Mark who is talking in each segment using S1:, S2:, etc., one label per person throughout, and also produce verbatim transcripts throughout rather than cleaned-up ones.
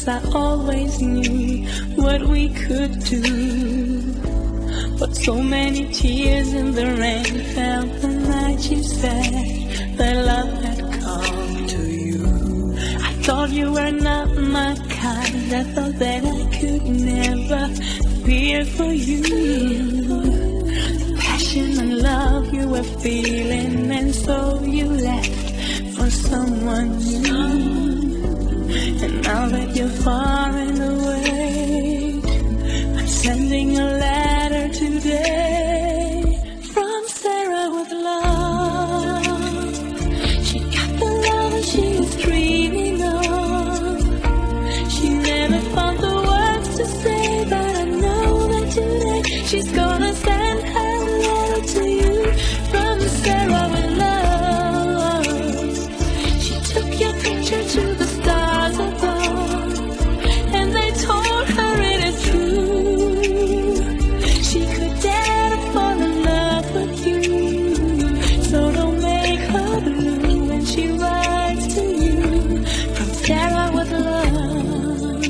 S1: guess I always knew what we could do. But so many tears in the rain fell the night you said that love had come to you. I thought you were not my kind. I thought that I could never fear for you. The passion and love you were feeling, and so you left for someone new. And now that you're far and away, I'm sending a letter today from Sarah with love. She got the love that she was dreaming of. She never found the words to say, but I know that today she's gonna send her letter to you from Sarah with love. She took your picture to the stars above, and they told her it is true. She could dare to fall in love with you, so don't make her blue when she writes to you from Sarah with love.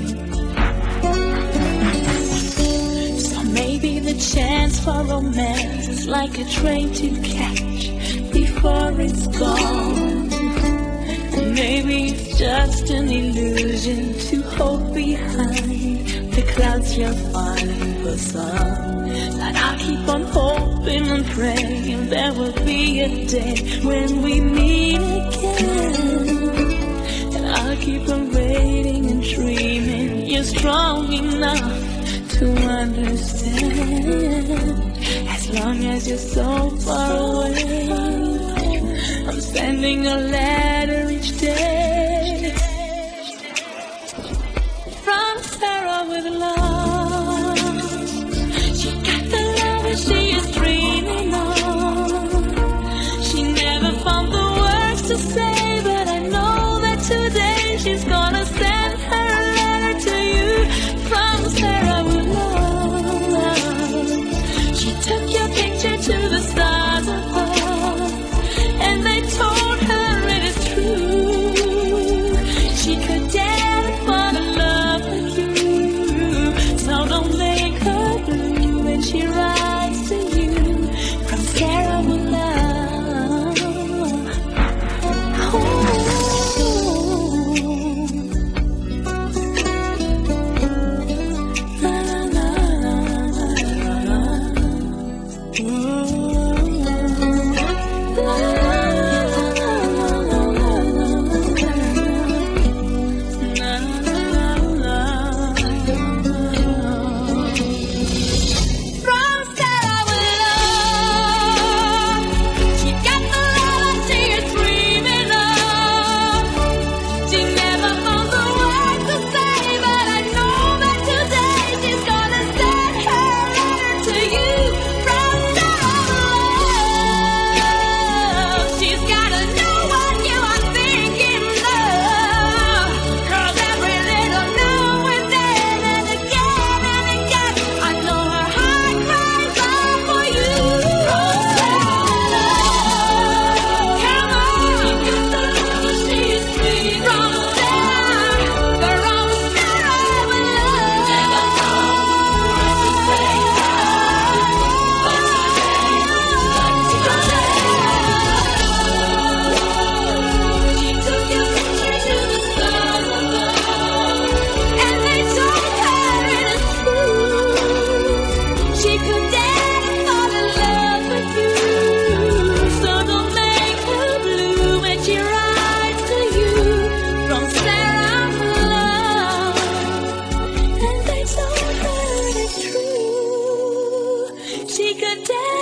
S1: So maybe the chance for romance is like a train to catch before it's gone. Maybe it's just an illusion to hope behind the clouds you're falling for sun. But I'll keep on hoping and praying there will be a day when we meet again. And I'll keep on waiting and dreaming you're strong enough to understand. As long as you're so far away, I'm sending a letter each day from Sarah with love. She got the love that she is dreaming of. She never found the words to say, but I know that today she's gonna send her letter to you from Sarah with love. She took your picture to the stars above, and they told her it is true. She could dare to fall in love with you, so don't make her blue when she writes to you from Sarah with love. La, la, la, la, la. Ooh. La, she could dance.